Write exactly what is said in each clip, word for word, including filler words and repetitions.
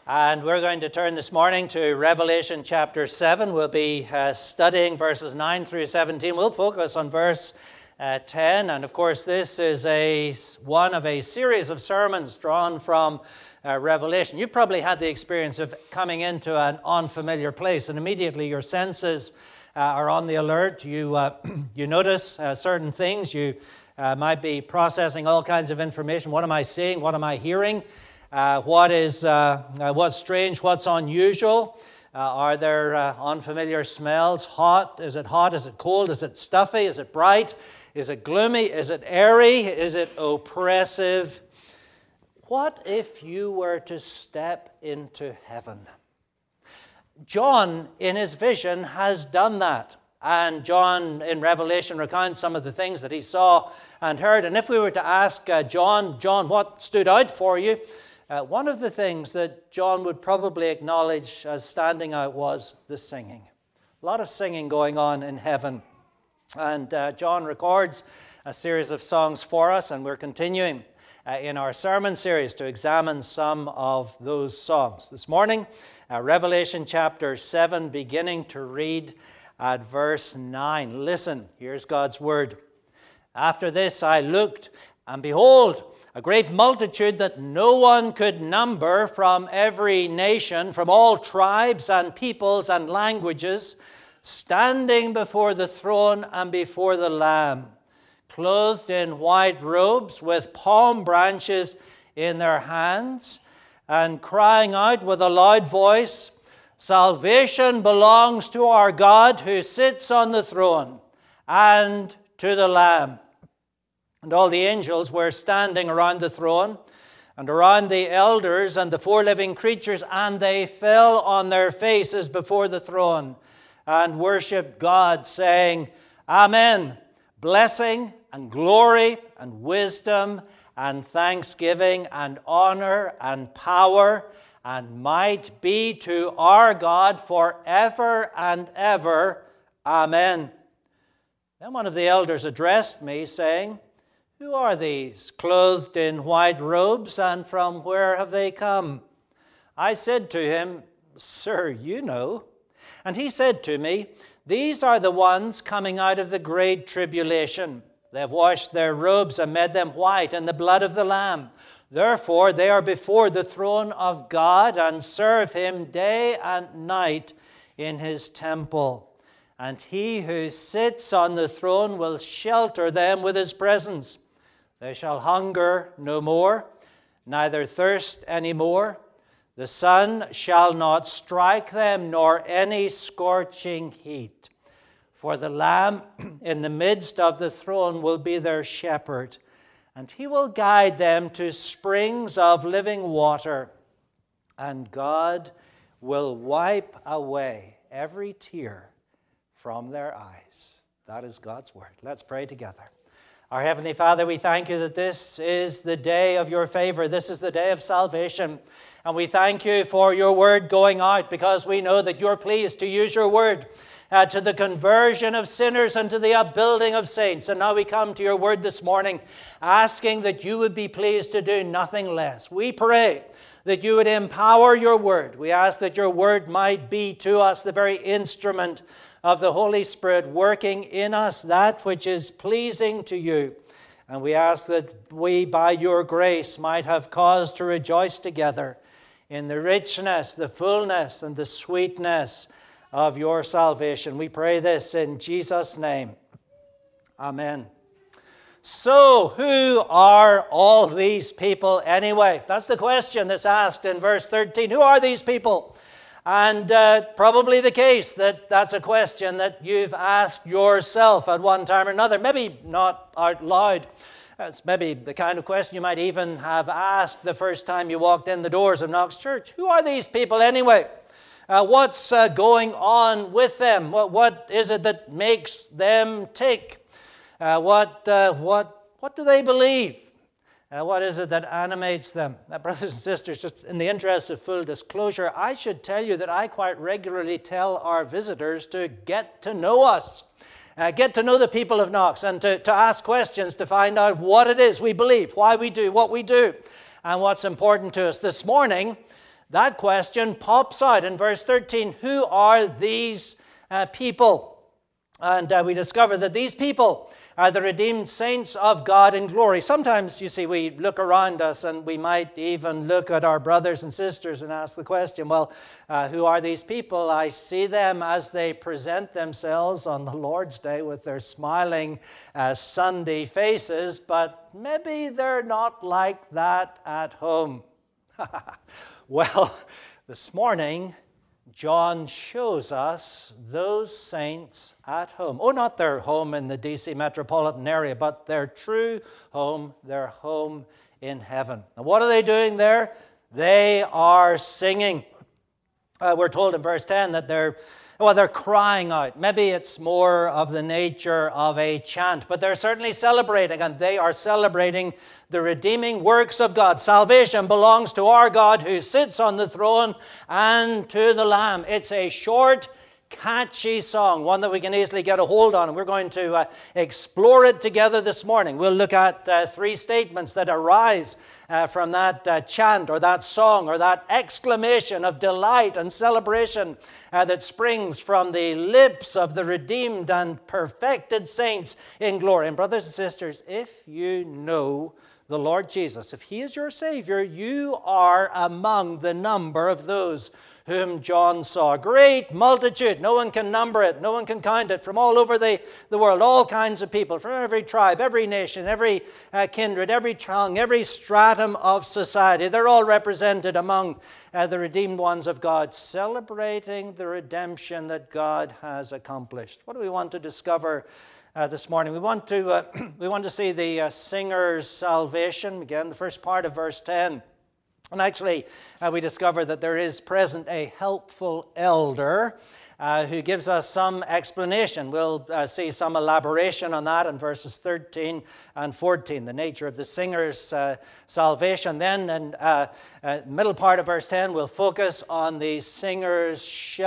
And we're going to turn this morning to Revelation chapter seven. We'll be uh, studying verses nine through seventeen. We'll focus on verse uh, ten. And of course, this is a one of a series of sermons drawn from uh, Revelation. You've probably had the experience of coming into an unfamiliar place, and immediately your senses uh, are on the alert. You, uh, you notice uh, certain things. You uh, might be processing all kinds of information. What am I seeing? What am I hearing? Uh, what is uh, uh, what's strange, what's unusual? Uh, are there uh, unfamiliar smells? Hot? Is it hot? Is it cold? Is it stuffy? Is it bright? Is it gloomy? Is it airy? Is it oppressive? What if you were to step into heaven? John, in his vision, has done that. And John, in Revelation, recounts some of the things that he saw and heard. And if we were to ask uh, John, John, what stood out for you? Uh, one of the things that John would probably acknowledge as standing out was the singing. A lot of singing going on in heaven. And uh, John records a series of songs for us, and we're continuing uh, in our sermon series to examine some of those songs. This morning, uh, Revelation chapter seven, beginning to read at verse nine. Listen, here's God's word. After this I looked, and behold, a great multitude that no one could number from every nation, from all tribes and peoples and languages, standing before the throne and before the Lamb, clothed in white robes with palm branches in their hands, and crying out with a loud voice, "Salvation belongs to our God who sits on the throne and to the Lamb." And all the angels were standing around the throne and around the elders and the four living creatures, and they fell on their faces before the throne and worshipped God, saying, "Amen. Blessing and glory and wisdom and thanksgiving and honor and power and might be to our God forever and ever. Amen." Then one of the elders addressed me, saying, "Who are these, clothed in white robes, and from where have they come?" I said to him, "Sir, you know." And he said to me, "These are the ones coming out of the great tribulation. They have washed their robes and made them white in the blood of the Lamb. Therefore they are before the throne of God and serve him day and night in his temple. And he who sits on the throne will shelter them with his presence. They shall hunger no more, neither thirst any more. The sun shall not strike them, nor any scorching heat. For the Lamb in the midst of the throne will be their shepherd, and he will guide them to springs of living water. And God will wipe away every tear from their eyes." That is God's word. Let's pray together. Our Heavenly Father, we thank you that this is the day of your favor. This is the day of salvation. And we thank you for your word going out, because we know that you're pleased to use your word uh, to the conversion of sinners and to the upbuilding of saints. And now we come to your word this morning, asking that you would be pleased to do nothing less. We pray that you would empower your word. We ask that your word might be to us the very instrument of the Holy Spirit, working in us that which is pleasing to you. And we ask that we, by your grace, might have cause to rejoice together in the richness, the fullness, and the sweetness of your salvation. We pray this in Jesus' name. Amen. So, who are all these people anyway? That's the question that's asked in verse thirteen. Who are these people? And uh, probably the case that that's a question that you've asked yourself at one time or another. Maybe not out loud. It's maybe the kind of question you might even have asked the first time you walked in the doors of Knox Church. Who are these people anyway? Uh, what's uh, going on with them? What, what is it that makes them tick? Uh, what, uh, what, what do they believe? Uh, what is it that animates them? Uh, brothers and sisters, just in the interest of full disclosure, I should tell you that I quite regularly tell our visitors to get to know us. Uh, get to know the people of Knox, and to, to ask questions to find out what it is we believe, why we do what we do, and what's important to us. This morning, That question pops out in verse thirteen. Who are these uh, people? And uh, we discover that these people are the redeemed saints of God in glory. Sometimes, you see, we look around us and we might even look at our brothers and sisters and ask the question, well, uh, who are these people? I see them as they present themselves on the Lord's Day with their smiling uh, Sunday faces, but maybe they're not like that at home. Well, this morning, John shows us those saints at home. Oh, not their home in the D C metropolitan area, but their true home, their home in heaven. And what are they doing there? They are singing. Uh, we're told in verse ten that they're Well, they're crying out. Maybe it's more of the nature of a chant, but they're certainly celebrating, and they are celebrating the redeeming works of God. Salvation belongs to our God who sits on the throne and to the Lamb. It's a short, catchy song, one that we can easily get a hold on, and we're going to uh, explore it together this morning. We'll look at uh, three statements that arise uh, from that uh, chant or that song or that exclamation of delight and celebration uh, that springs from the lips of the redeemed and perfected saints in glory. And brothers and sisters, if you know the Lord Jesus, if He is your Savior, you are among the number of those whom John saw. A great multitude, no one can number it, no one can count it, from all over the, the world, all kinds of people, from every tribe, every nation, every uh, kindred, every tongue, every stratum of society. They're all represented among uh, the redeemed ones of God, celebrating the redemption that God has accomplished. What do we want to discover Uh, this morning? We want to uh, we want to see the uh, singer's salvation. Again, the first part of verse ten. And actually, uh, we discover that there is present a helpful elder uh, who gives us some explanation. We'll uh, see some elaboration on that in verses thirteen and fourteen, the nature of the singer's uh, salvation. Then, in uh, uh, middle part of verse ten, we'll focus on the singer's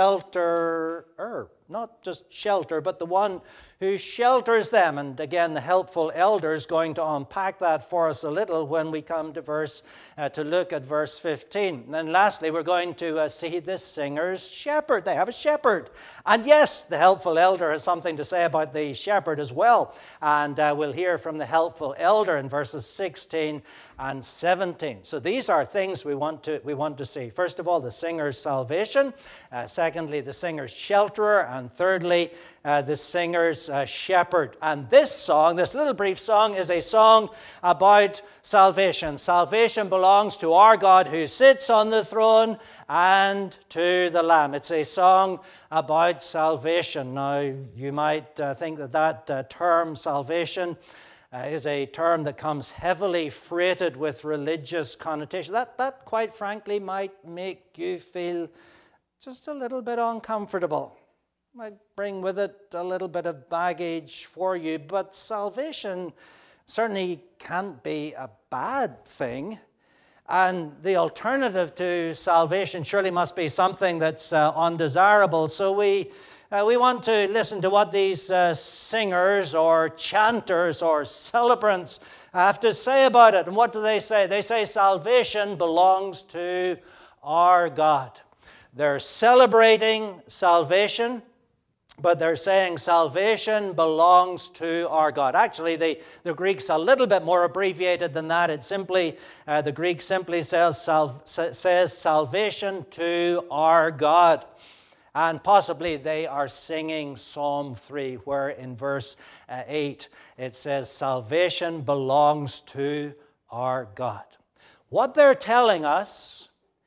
shelterer. Not just shelter, but the one who shelters them. And again, the helpful elder is going to unpack that for us a little when we come to verse uh, to look at verse fifteen. And then lastly, we're going to uh, see this singer's shepherd. They have a shepherd. And yes, the helpful elder has something to say about the shepherd as well. And uh, we'll hear from the helpful elder in verses sixteen and seventeen. So these are things we want to we want to see. First of all, the singer's salvation. Uh, secondly, the singer's shelterer. And thirdly, uh, the singer's uh, shepherd. And this song, this little brief song, is a song about salvation. Salvation belongs to our God who sits on the throne and to the Lamb. It's a song about salvation. Now, you might uh, think that that uh, term, salvation, Uh, is a term that comes heavily freighted with religious connotation. That, that, quite frankly, might make you feel just a little bit uncomfortable. Might bring with it a little bit of baggage for you. But salvation certainly can't be a bad thing. And the alternative to salvation surely must be something that's uh, undesirable. So we Uh, we want to listen to what these uh, singers or chanters or celebrants have to say about it. And what do they say? They say salvation belongs to our God. They're celebrating salvation, but they're saying salvation belongs to our God. Actually, the, the Greek's a little bit more abbreviated than that. It simply, uh, the Greek simply says, sal- says salvation to our God. And possibly they are singing Psalm three, where in verse uh, eight it says, salvation belongs to our God. What they're telling us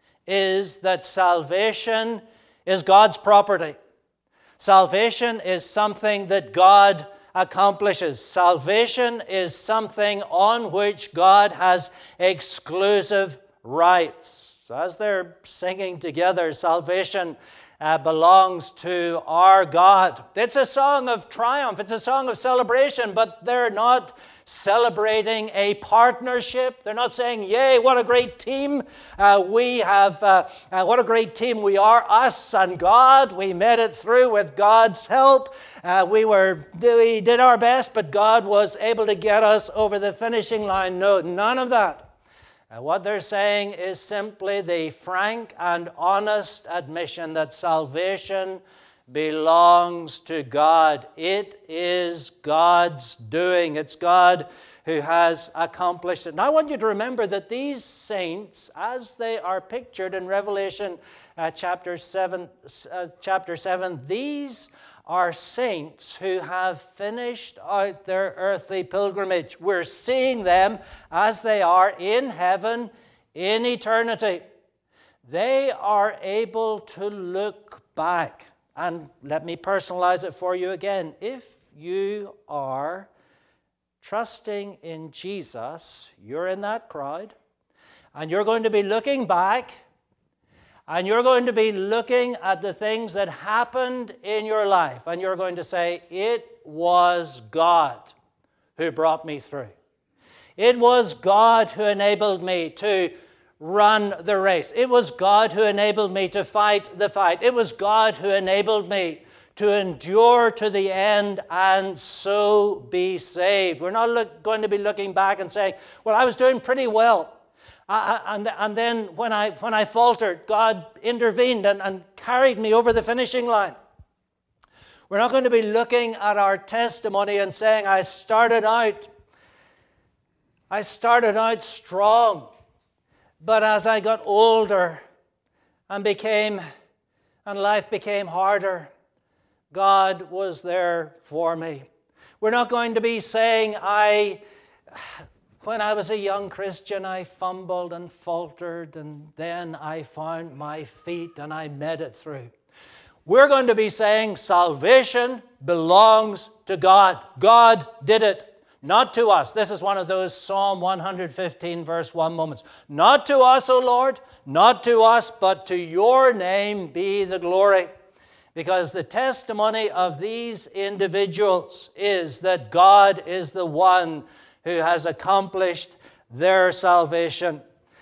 is that salvation is God's property. Salvation is something that God accomplishes. Salvation is something on which God has exclusive rights. So as they're singing together, salvation Uh, belongs to our God. It's a song of triumph. It's a song of celebration, but they're not celebrating a partnership. They're not saying, yay, what a great team uh, we have, uh, uh, what a great team we are, us and God. We made it through with God's help. Uh, we were, we did our best, but God was able to get us over the finishing line. No, none of that. Uh, what they're saying is simply the frank and honest admission that salvation belongs to God. It is God's doing. It's God who has accomplished it. And I want you to remember that these saints, as they are pictured in Revelation uh, chapter seven, uh, chapter seven, these are saints who have finished out their earthly pilgrimage. We're seeing them as they are in heaven in eternity. They are able to look back. And let me personalize it for you again. If you are trusting in Jesus, you're in that crowd, and you're going to be looking back, and you're going to be looking at the things that happened in your life, and you're going to say, it was God who brought me through. It was God who enabled me to run the race. It was God who enabled me to fight the fight. It was God who enabled me to endure to the end and so be saved. We're not look, going to be looking back and saying, well, I was doing pretty well. Uh, and, and then when I, when I faltered, God intervened and, and carried me over the finishing line. We're not going to be looking at our testimony and saying, I started out, I started out strong. But as I got older and became, and life became harder, God was there for me. We're not going to be saying, I, when I was a young Christian, I fumbled and faltered, and then I found my feet and I made it through. We're going to be saying, salvation belongs to God. God did it. Not to us. This is one of those Psalm one fifteen verse one moments. Not to us, O Lord, not to us, but to your name be the glory. Because the testimony of these individuals is that God is the one who has accomplished their salvation.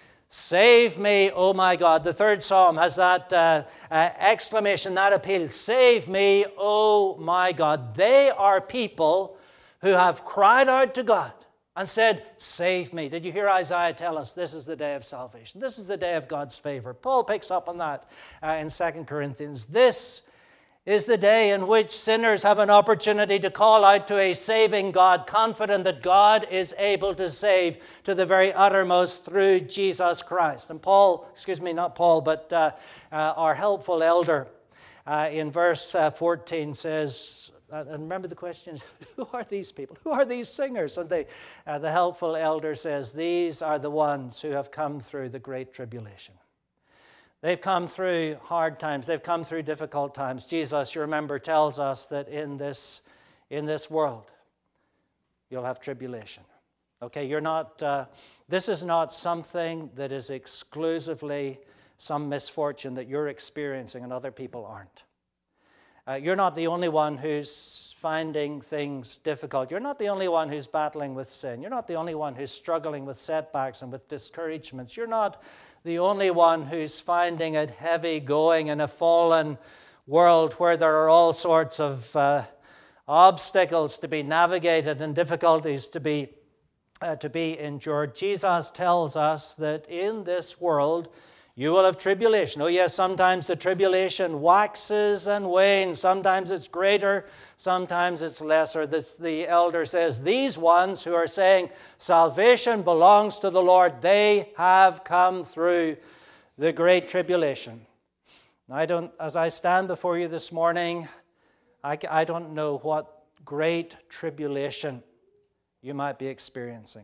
Save me, O my God. The third psalm has that uh, uh, exclamation, that appeal. Save me, O my God. They are people who have cried out to God and said, save me. Did you hear Isaiah tell us this is the day of salvation? This is the day of God's favor. Paul picks up on that uh, in Second Corinthians. This is the day in which sinners have an opportunity to call out to a saving God, confident that God is able to save to the very uttermost through Jesus Christ. And Paul, excuse me, not Paul, but uh, uh, our helpful elder uh, in verse uh, fourteen says, and remember the question, who are these people? Who are these singers? And they, uh, the helpful elder says, these are the ones who have come through the great tribulation. They've come through hard times. They've come through difficult times. Jesus, you remember, tells us that in this, in this world, you'll have tribulation. Okay, you're not, uh, this is not something that is exclusively some misfortune that you're experiencing and other people aren't. Uh, you're not the only one who's finding things difficult. You're not the only one who's battling with sin. You're not the only one who's struggling with setbacks and with discouragements. You're not the only one who's finding it heavy going in a fallen world where there are all sorts of uh, obstacles to be navigated and difficulties to be, uh, to be endured. Jesus tells us that in this world you will have tribulation. Oh yes, sometimes the tribulation waxes and wanes. Sometimes it's greater, sometimes it's lesser. This, the elder says, these ones who are saying salvation belongs to the Lord, they have come through the great tribulation. I don't, as I stand before you this morning, I, I don't know what great tribulation you might be experiencing.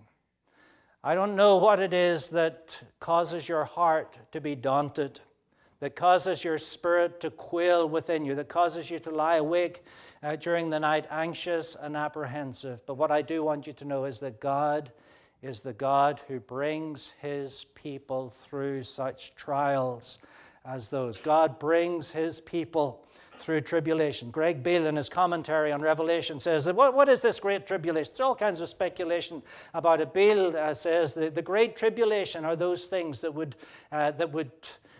I don't know what it is that causes your heart to be daunted, that causes your spirit to quail within you, that causes you to lie awake uh, during the night anxious and apprehensive. But what I do want you to know is that God is the God who brings his people through such trials as those. God brings his people through tribulation. Greg Beale, in his commentary on Revelation, says that what, what is this great tribulation? There's all kinds of speculation about it. Beale uh, says that the great tribulation are those things that would uh, that would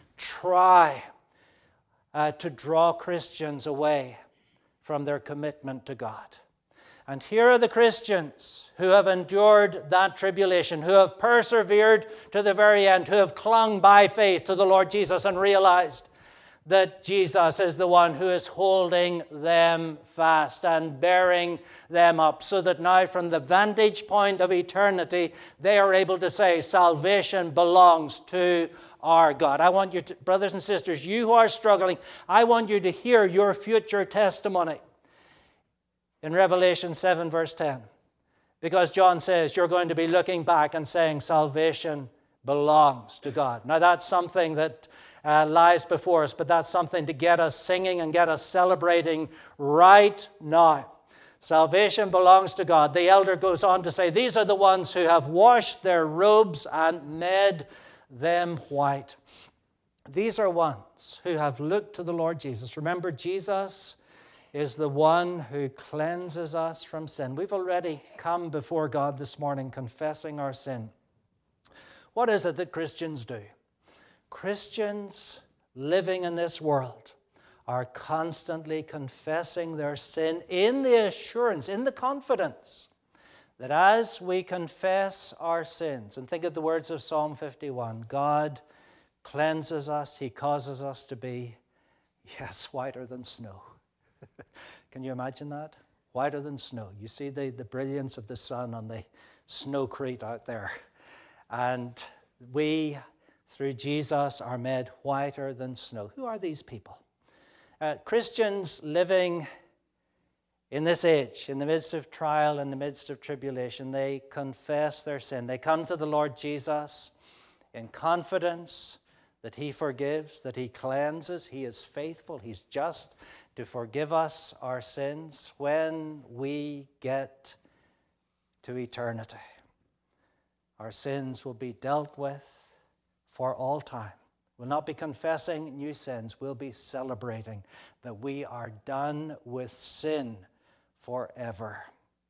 try uh, to draw Christians away from their commitment to God. And here are the Christians who have endured that tribulation, who have persevered to the very end, who have clung by faith to the Lord Jesus and realized that Jesus is the one who is holding them fast and bearing them up, so that now from the vantage point of eternity, they are able to say, salvation belongs to our God. I want you to, brothers and sisters, you who are struggling, I want you to hear your future testimony in Revelation seven verse ten. Because John says you're going to be looking back and saying salvation belongs to God. Now that's something that uh, lies before us, but that's something to get us singing and get us celebrating right now. Salvation belongs to God. The elder goes on to say, these are the ones who have washed their robes and made them white. These are ones who have looked to the Lord Jesus. Remember, Jesus is the one who cleanses us from sin. We've already come before God this morning confessing our sin. What is it that Christians do? Christians living in this world are constantly confessing their sin in the assurance, in the confidence that as we confess our sins, and think of the words of Psalm fifty-one, God cleanses us, He causes us to be, yes, whiter than snow. Can you imagine that? Whiter than snow. You see the, the brilliance of the sun on the snowcrete out there. And we, through Jesus, are made whiter than snow. Who are these people? Uh, Christians living in this age, in the midst of trial, in the midst of tribulation, they confess their sin. They come to the Lord Jesus in confidence that He forgives, that He cleanses. He is faithful. He's just to forgive us our sins when we get to eternity. Our sins will be dealt with for all time. We'll not be confessing new sins. We'll be celebrating that we are done with sin forever.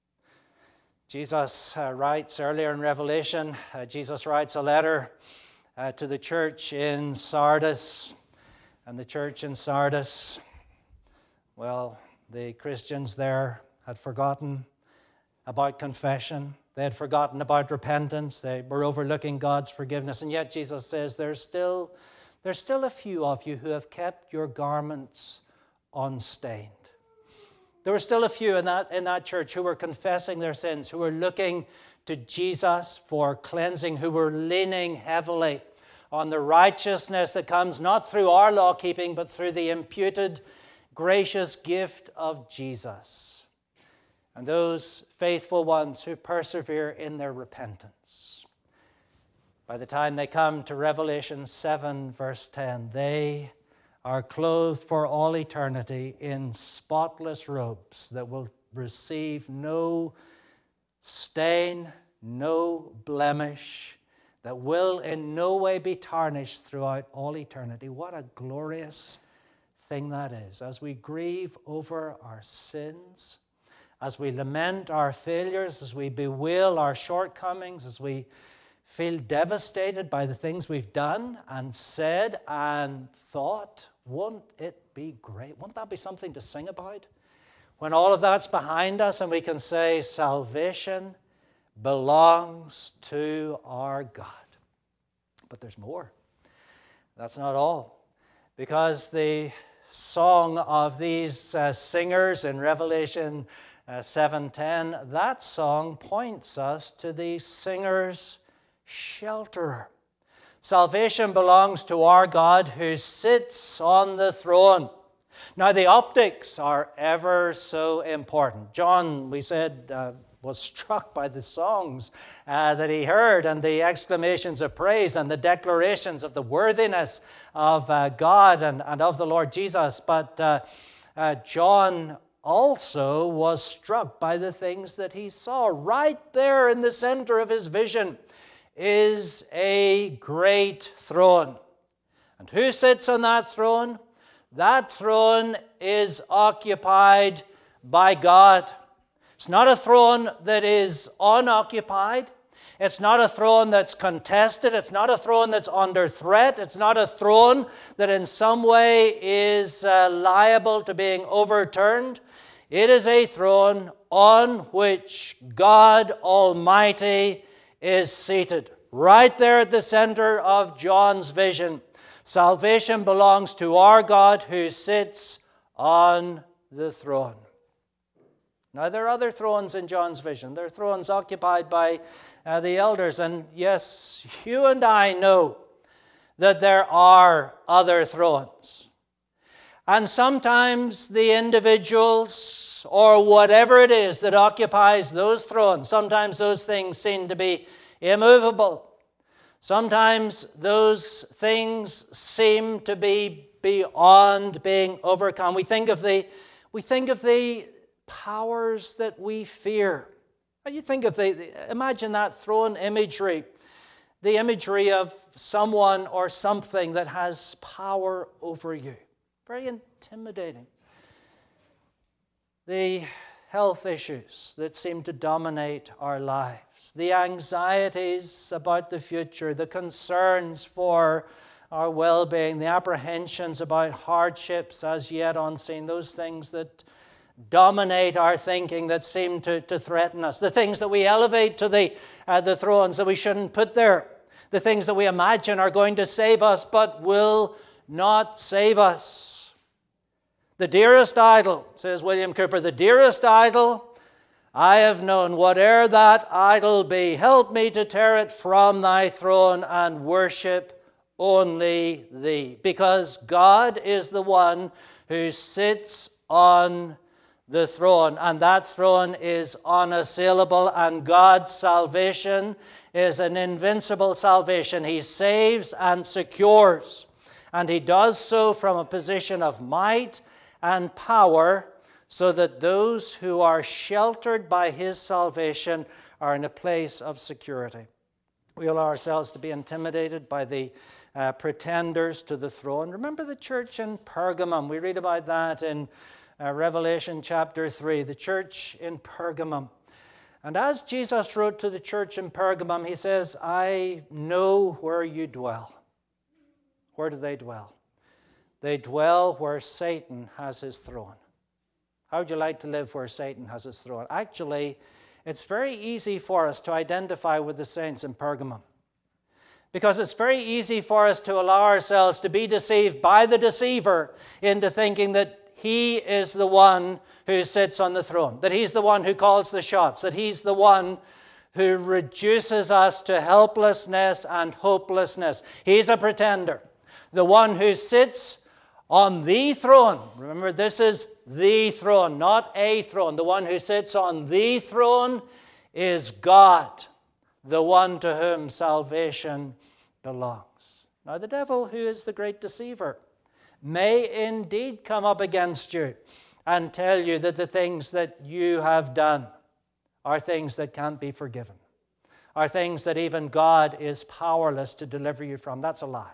Jesus uh, writes earlier in Revelation, uh, Jesus writes a letter uh, to the church in Sardis. And the church in Sardis, well, the Christians there had forgotten about confession. They had forgotten about repentance. They were overlooking God's forgiveness. And yet Jesus says, there's still, there's still a few of you who have kept your garments unstained. There were still a few in that, in that church who were confessing their sins, who were looking to Jesus for cleansing, who were leaning heavily on the righteousness that comes not through our law keeping, but through the imputed gracious gift of Jesus. And those faithful ones who persevere in their repentance. By the time they come to Revelation seven, verse ten, they are clothed for all eternity in spotless robes that will receive no stain, no blemish, that will in no way be tarnished throughout all eternity. What a glorious thing that is. As we grieve over our sins, as we lament our failures, as we bewail our shortcomings, as we feel devastated by the things we've done and said and thought, won't it be great? Won't that be something to sing about? When all of that's behind us and we can say, salvation belongs to our God. But there's more. That's not all. Because the song of these uh, singers in Revelation uh, seven ten, that song points us to the singer's shelterer. Salvation belongs to our God who sits on the throne. Now, the optics are ever so important. John, we said, uh, was struck by the songs uh, that he heard and the exclamations of praise and the declarations of the worthiness of uh, God and, and of the Lord Jesus. But uh, uh, John also was struck by the things that he saw. Right there in the center of his vision is a great throne. And who sits on that throne? That throne is occupied by God. It's not a throne that is unoccupied. It's not a throne that's contested. It's not a throne that's under threat. It's not a throne that in some way is uh, liable to being overturned. It is a throne on which God Almighty is seated. Right there at the center of John's vision. Salvation belongs to our God who sits on the throne. Now, there are other thrones in John's vision. There are thrones occupied by uh, the elders. And yes, you and I know that there are other thrones. And sometimes the individuals or whatever it is that occupies those thrones, sometimes those things seem to be immovable. Sometimes those things seem to be beyond being overcome. We think of the, we think of the powers that we fear. You think of the, the, imagine that throne imagery, the imagery of someone or something that has power over you. Very intimidating. The health issues that seem to dominate our lives, the anxieties about the future, the concerns for our well-being, the apprehensions about hardships as yet unseen, those things that dominate our thinking, that seem to, to threaten us, the things that we elevate to the, uh, the thrones that we shouldn't put there, the things that we imagine are going to save us but will not save us. The dearest idol, says William Cooper, the dearest idol I have known, whate'er that idol be, help me to tear it from thy throne and worship only thee. Because God is the one who sits on the throne, and that throne is unassailable, and God's salvation is an invincible salvation. He saves and secures, and He does so from a position of might and power, so that those who are sheltered by His salvation are in a place of security. We allow ourselves to be intimidated by the uh, pretenders to the throne. Remember the church in Pergamum. We read about that in uh, Revelation chapter three, the church in Pergamum. And as Jesus wrote to the church in Pergamum, He says, I know where you dwell. Where do they dwell? They dwell where Satan has his throne. How would you like to live where Satan has his throne? Actually, it's very easy for us to identify with the saints in Pergamum, because it's very easy for us to allow ourselves to be deceived by the deceiver into thinking that he is the one who sits on the throne, that he's the one who calls the shots, that he's the one who reduces us to helplessness and hopelessness. He's a pretender. The one who sits on the throne. Remember, this is the throne, not a throne. The one who sits on the throne is God, the one to whom salvation belongs. Now, the devil, who is the great deceiver, may indeed come up against you and tell you that the things that you have done are things that can't be forgiven, are things that even God is powerless to deliver you from. That's a lie.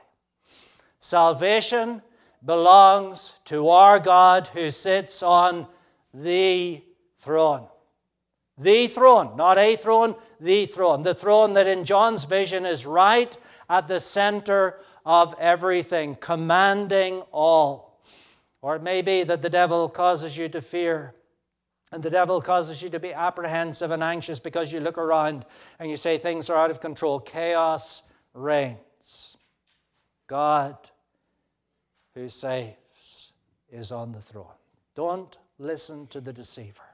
Salvation belongs to our God who sits on the throne. The throne, not a throne, the throne. The throne that in John's vision is right at the center of everything, commanding all. Or it may be that the devil causes you to fear, and the devil causes you to be apprehensive and anxious because you look around and you say things are out of control. Chaos reigns. God, who saves, is on the throne. Don't listen to the deceiver.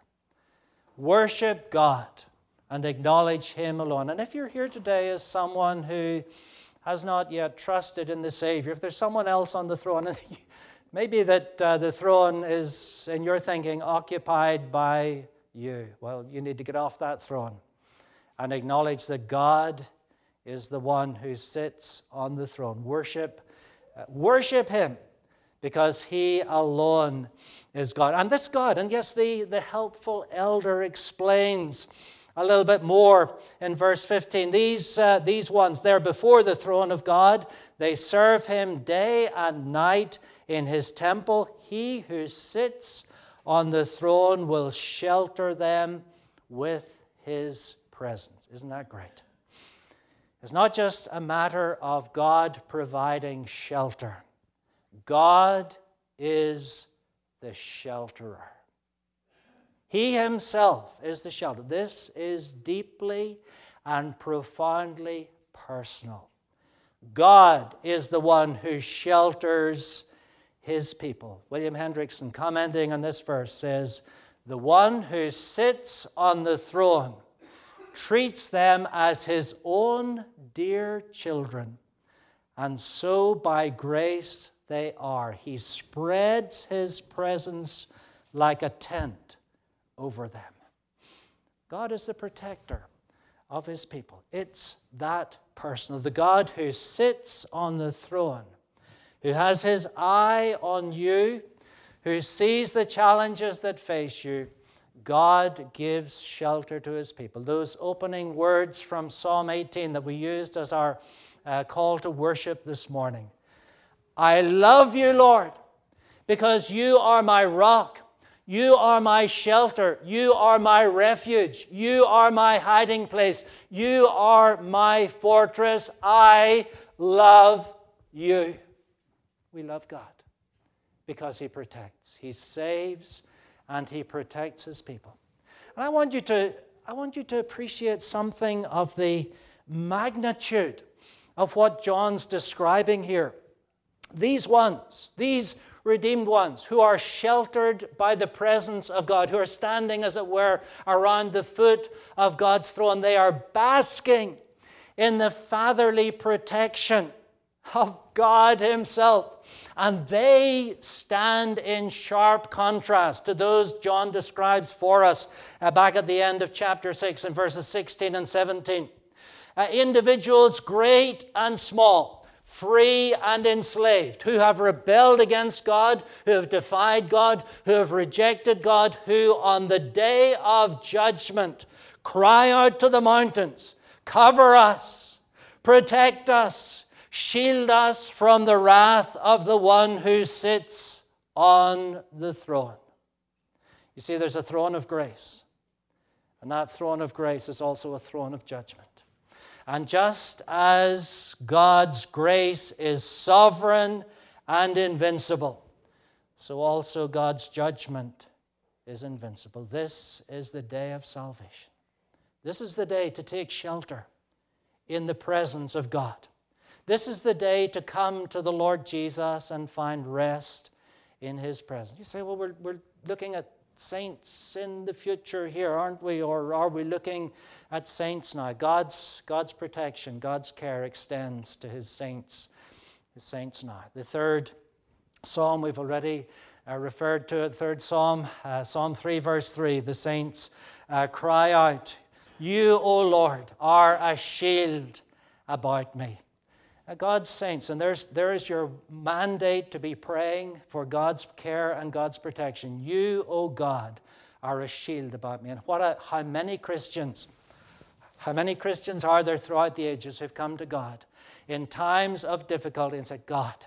Worship God and acknowledge Him alone. And if you're here today as someone who has not yet trusted in the Savior, if there's someone else on the throne, and maybe that uh, the throne is, in your thinking, occupied by you, well, you need to get off that throne and acknowledge that God is the one who sits on the throne. Worship, uh, worship Him, because He alone is God. And this God, and yes, the, the helpful elder explains a little bit more in verse fifteen. These, uh, these ones, they're before the throne of God. They serve Him day and night in His temple. He who sits on the throne will shelter them with His presence. Isn't that great? It's not just a matter of God providing shelter. God is the shelterer. He himself is the shelter. This is deeply and profoundly personal. God is the one who shelters his people. William Hendrickson, commenting on this verse, says, "The one who sits on the throne treats them as his own dear children, and so by grace they are. He spreads his presence like a tent over them." God is the protector of his people. It's that personal. The God who sits on the throne, who has his eye on you, who sees the challenges that face you, God gives shelter to his people. Those opening words from Psalm eighteen that we used as our uh, call to worship this morning. I love you, Lord, because you are my rock. You are my shelter. You are my refuge. You are my hiding place. You are my fortress. I love you. We love God because he protects. He saves and he protects his people. And I want you to, I want you to appreciate something of the magnitude of what John's describing here. These ones, these redeemed ones who are sheltered by the presence of God, who are standing, as it were, around the foot of God's throne, they are basking in the fatherly protection of God himself. And they stand in sharp contrast to those John describes for us uh, back at the end of chapter six in verses sixteen and seventeen. Uh, individuals great and small, free and enslaved, who have rebelled against God, who have defied God, who have rejected God, who on the day of judgment cry out to the mountains, cover us, protect us, shield us from the wrath of the one who sits on the throne. You see, there's a throne of grace, and that throne of grace is also a throne of judgment. And just as God's grace is sovereign and invincible, so also God's judgment is invincible. This is the day of salvation. This is the day to take shelter in the presence of God. This is the day to come to the Lord Jesus and find rest in his presence. You say, well, we're, we're looking at saints in the future here, aren't we? Or are we looking at saints now? God's, God's protection, God's care extends to his saints, his saints now. The third psalm we've already uh, referred to, the third psalm, uh, Psalm three, verse three, the saints uh, cry out, you, O Lord, are a shield about me. God's saints, and there's, there is your mandate to be praying for God's care and God's protection. You, O God, are a shield about me. And what a, how many Christians, how many Christians are there throughout the ages who've come to God in times of difficulty and said, God,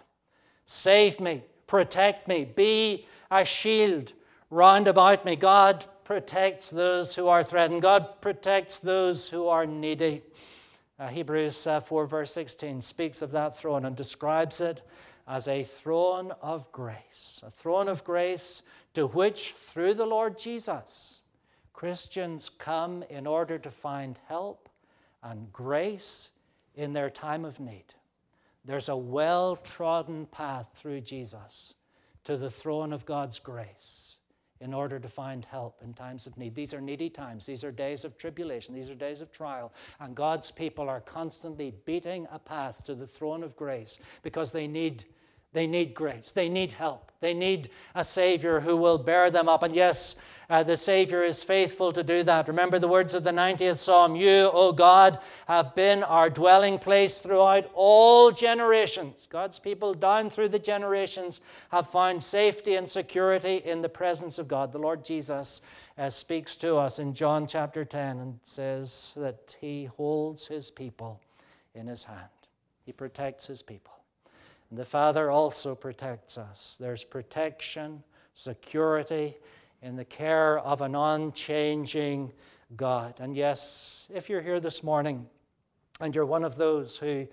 save me, protect me, be a shield round about me. God protects those who are threatened. God protects those who are needy. Uh, Hebrews uh, four, verse sixteen speaks of that throne and describes it as a throne of grace, a throne of grace to which, through the Lord Jesus, Christians come in order to find help and grace in their time of need. There's a well-trodden path through Jesus to the throne of God's grace in order to find help in times of need. These are needy times. These are days of tribulation. These are days of trial. And God's people are constantly beating a path to the throne of grace because they need, they need grace. They need help. They need a Savior who will bear them up. And yes, uh, the Savior is faithful to do that. Remember the words of the ninetieth Psalm, you, O God, have been our dwelling place throughout all generations. God's people down through the generations have found safety and security in the presence of God. The Lord Jesus uh, speaks to us in John chapter ten and says that he holds his people in his hand. He protects his people. And the Father also protects us. There's protection, security in the care of an unchanging God. And yes, if you're here this morning and you're one of those who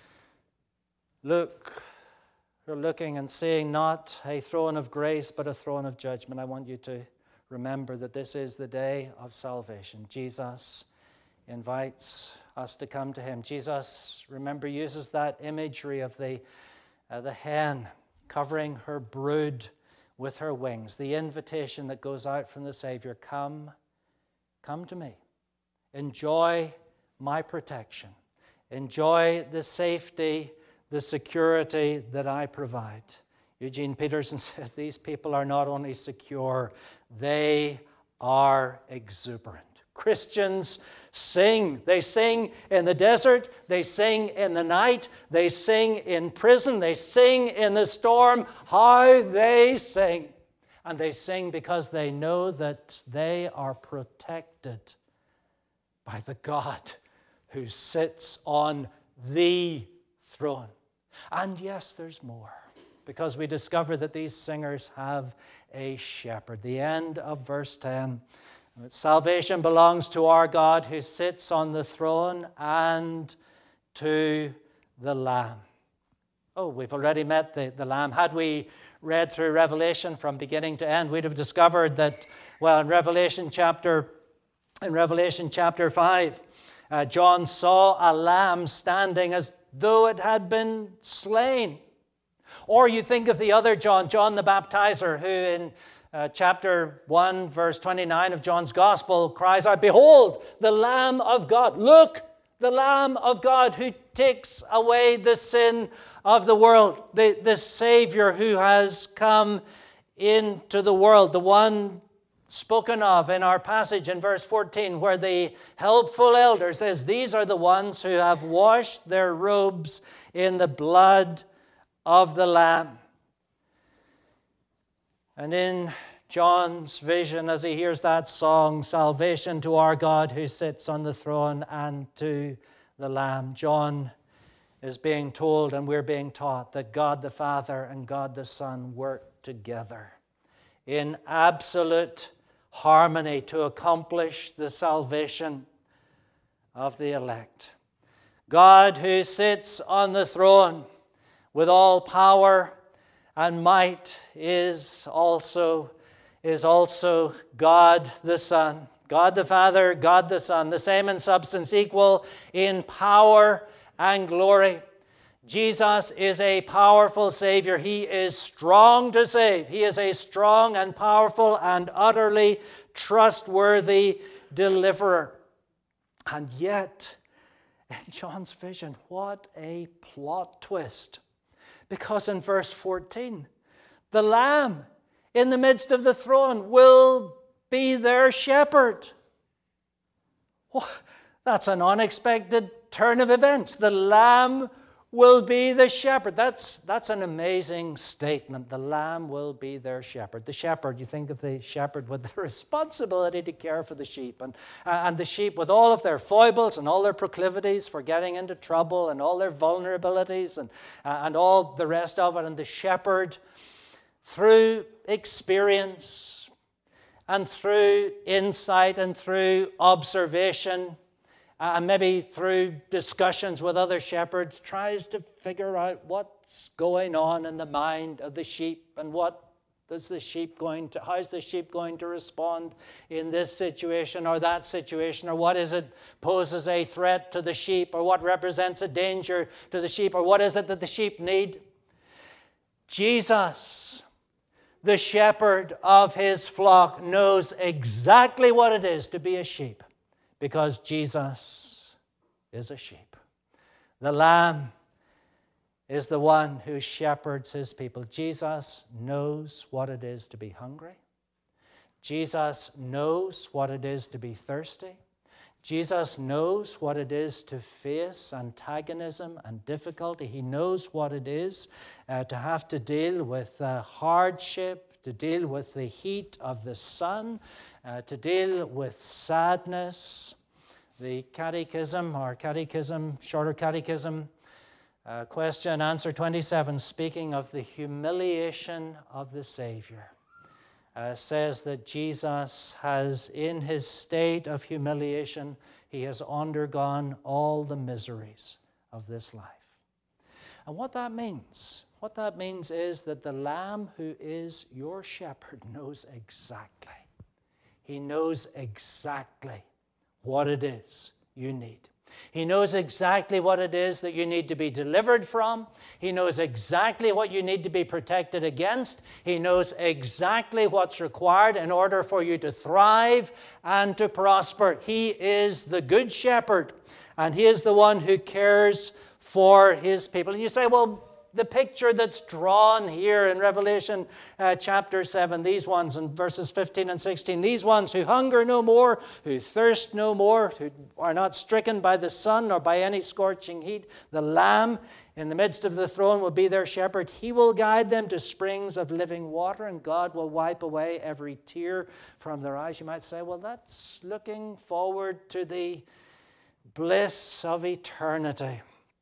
look, are looking and seeing not a throne of grace but a throne of judgment, I want you to remember that this is the day of salvation. Jesus invites us to come to him. Jesus, remember, uses that imagery of the, uh, the hen covering her brood with her wings, the invitation that goes out from the Savior. Come, come to me. Enjoy my protection. Enjoy the safety, the security that I provide. Eugene Peterson says these people are not only secure, they are exuberant. Christians sing. They sing in the desert. They sing in the night. They sing in prison. They sing in the storm. How they sing. And they sing because they know that they are protected by the God who sits on the throne. And yes, there's more, because we discover that these singers have a shepherd. The end of verse ten. Salvation belongs to our God who sits on the throne and to the Lamb. Oh, we've already met the, the Lamb. Had we read through Revelation from beginning to end, we'd have discovered that, well, in Revelation chapter, in Revelation chapter five, uh, John saw a lamb standing as though it had been slain. Or you think of the other John, John the Baptizer, who in Uh, chapter one, verse twenty-nine of John's Gospel cries out, "Behold, the Lamb of God. Look, the Lamb of God who takes away the sin of the world." The, the Savior who has come into the world, the one spoken of in our passage in verse fourteen, where the helpful elder says, "These are the ones who have washed their robes in the blood of the Lamb." And in John's vision, as he hears that song, "Salvation to our God who sits on the throne and to the Lamb," John is being told, and we're being taught, that God the Father and God the Son work together in absolute harmony to accomplish the salvation of the elect. God who sits on the throne with all power and might is also, is also God the Son. God the Father, God the Son, the same in substance, equal in power and glory. Jesus is a powerful Savior. He is strong to save. He is a strong and powerful and utterly trustworthy deliverer. And yet, in John's vision, what a plot twist. Because in verse fourteen, the Lamb in the midst of the throne will be their shepherd. Oh, that's an unexpected turn of events. The Lamb will be the shepherd. That's, that's an amazing statement. The Lamb will be their shepherd. The shepherd, you think of the shepherd with the responsibility to care for the sheep. And, uh, and the sheep with all of their foibles and all their proclivities for getting into trouble and all their vulnerabilities and, uh, and all the rest of it. And the shepherd, through experience and through insight and through observation, Uh, and maybe through discussions with other shepherds, tries to figure out what's going on in the mind of the sheep and what is the sheep going to, how's the sheep going to respond in this situation or that situation, or what is it poses a threat to the sheep, or what represents a danger to the sheep, or what is it that the sheep need. Jesus, the shepherd of his flock, knows exactly what it is to be a sheep. Because Jesus is a sheep. The Lamb is the one who shepherds his people. Jesus knows what it is to be hungry. Jesus knows what it is to be thirsty. Jesus knows what it is to face antagonism and difficulty. He knows what it is uh, to have to deal with uh, hardship, to deal with the heat of the sun, uh, to deal with sadness. The catechism, or catechism, shorter catechism, uh, question answer twenty-seven, speaking of the humiliation of the Savior, uh, says that Jesus has, in his state of humiliation, he has undergone all the miseries of this life. And what that means, what that means is that the Lamb who is your shepherd knows exactly, He knows exactly what it is you need. He knows exactly what it is that you need to be delivered from. He knows exactly what you need to be protected against. He knows exactly what's required in order for you to thrive and to prosper. He is the good shepherd, and he is the one who cares for his people. And you say, well, the picture that's drawn here in Revelation uh, chapter seven, these ones in verses fifteen and sixteen, these ones who hunger no more, who thirst no more, who are not stricken by the sun or by any scorching heat, the Lamb in the midst of the throne will be their shepherd. He will guide them to springs of living water, and God will wipe away every tear from their eyes. You might say, well, that's looking forward to the bliss of eternity.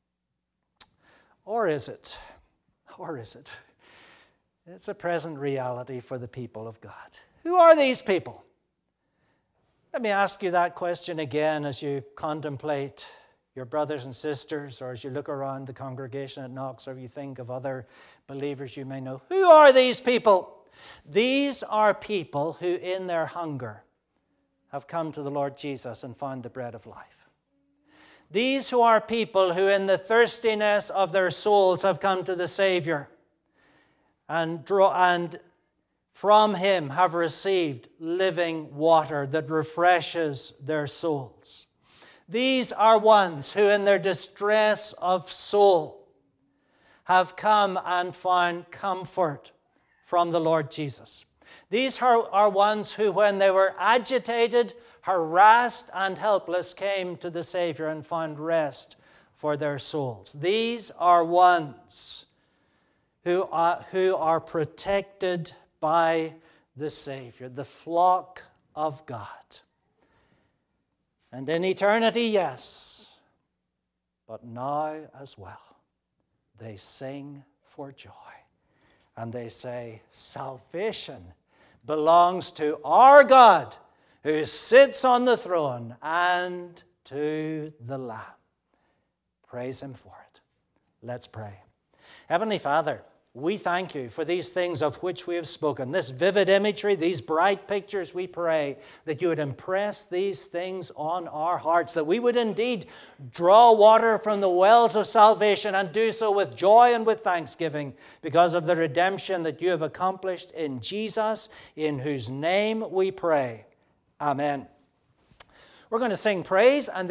Or is it? Or is it? It's a present reality for the people of God. Who are these people? Let me ask you that question again as you contemplate your brothers and sisters, or as you look around the congregation at Knox, or you think of other believers you may know. Who are these people? These are people who in their hunger have come to the Lord Jesus and found the bread of life. These who are people who in the thirstiness of their souls have come to the Savior and, draw, and from him have received living water that refreshes their souls. These are ones who in their distress of soul have come and found comfort from the Lord Jesus. These are, are ones who, when they were agitated, harassed, and helpless, came to the Savior and found rest for their souls. These are ones who are, who are protected by the Savior, the flock of God. And in eternity, yes, but now as well, they sing for joy. And they say, salvation belongs to our God, who sits on the throne, and to the Lamb. Praise him for it. Let's pray. Heavenly Father, we thank you for these things of which we have spoken, this vivid imagery, these bright pictures. We pray that you would impress these things on our hearts, that we would indeed draw water from the wells of salvation and do so with joy and with thanksgiving because of the redemption that you have accomplished in Jesus, in whose name we pray. Amen. We're going to sing praise and